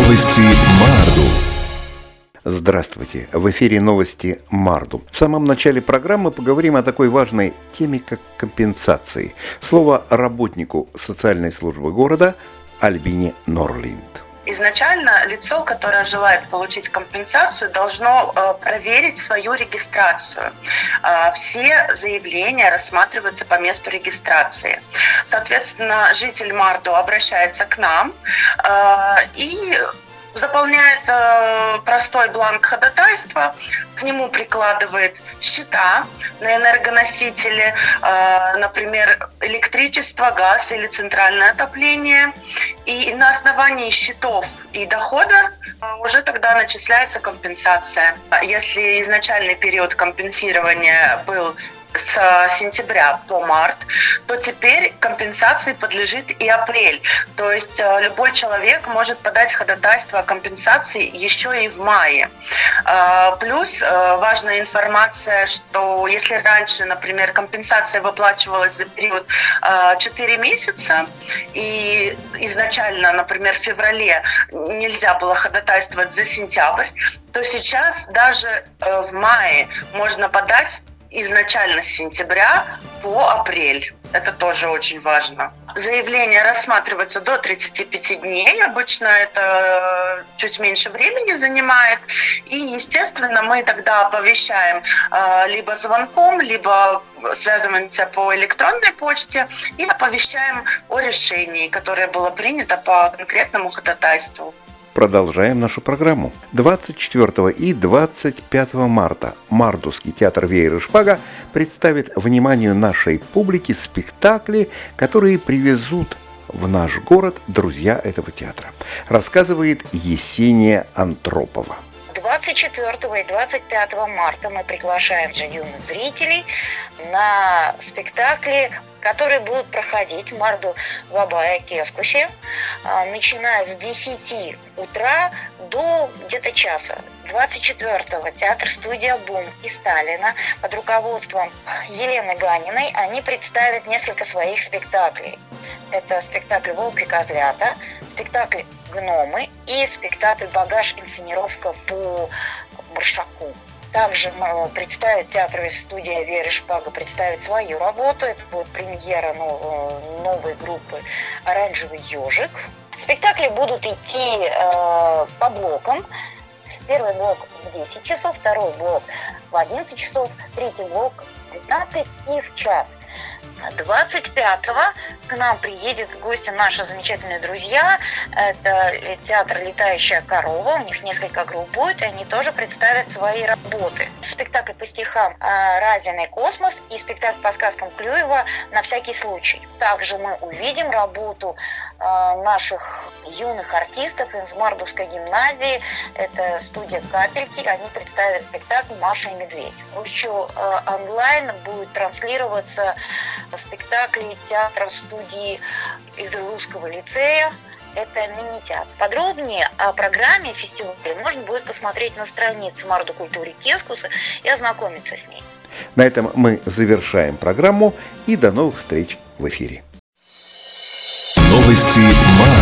Новости Марду. Здравствуйте! В эфире новости Марду. В самом начале программы поговорим о такой важной теме, как компенсации. Слово работнику социальной службы города Альбине Норлинд. Изначально лицо, которое желает получить компенсацию, должно проверить свою регистрацию. Все заявления рассматриваются по месту регистрации. Соответственно, житель Марду обращается к нам и заполняет простой бланк ходатайства, к нему прикладывает счета на энергоносители, например, электричество, газ или центральное отопление. И на основании счетов и дохода уже тогда начисляется компенсация. Если изначальный период компенсирования был с сентября по март, то теперь компенсации подлежит и апрель. То есть любой человек может подать ходатайство о компенсации еще и в мае. Плюс важная информация, что если раньше, например, компенсация выплачивалась за период 4 месяца, и изначально, например, в феврале нельзя было ходатайствовать за сентябрь, то сейчас даже в мае можно подать изначально с сентября по апрель. Это тоже очень важно. Заявление рассматривается до 35 дней. Обычно это чуть меньше времени занимает. И, естественно, мы тогда оповещаем либо звонком, либо связываемся по электронной почте и оповещаем о решении, которое было принято по конкретному ходатайству. Продолжаем нашу программу. 24 и 25 марта Мардовский театр «Веер и шпага» представит вниманию нашей публики спектакли, которые привезут в наш город друзья этого театра. Рассказывает Есения Антропова. 24 и 25 марта мы приглашаем юных зрителей на спектакли, которые будут проходить в Марду-Бабая Кескусе, начиная с 10 утра до где-то часа. 24-го театр-студия «Бум» и Сталина под руководством Елены Ганиной они представят несколько своих спектаклей. Это спектакль «Волк и козлята», спектакль «Гномы» и спектакль «Багаж-инсценировка по Маршаку». Также представит театровая студия «Веер и шпага» представит свою работу. Это будет премьера новой группы «Оранжевый ежик». Спектакли будут идти по блокам. Первый блок в 10 часов, второй блок в 11 часов, третий блок в 15 и в час. 25-го к нам приедет в гости наши замечательные друзья. Это театр «Летающая корова». У них несколько групп будет, и они тоже представят свои работы. Спектакль по стихам «Разиный космос» и спектакль по сказкам Клюева «На всякий случай». Также мы увидим работу наших юных артистов из Мардовской гимназии. Это студия «Капельки». Они представят спектакль «Маша и медведь». Еще онлайн будет транслироваться спектакли театра студии из Русского лицея. Это мини-театр. Подробнее о программе фестиваля можно будет посмотреть на странице Марду культуры Кескуса и ознакомиться с ней. На этом мы завершаем программу и до новых встреч в эфире. Новости Марду.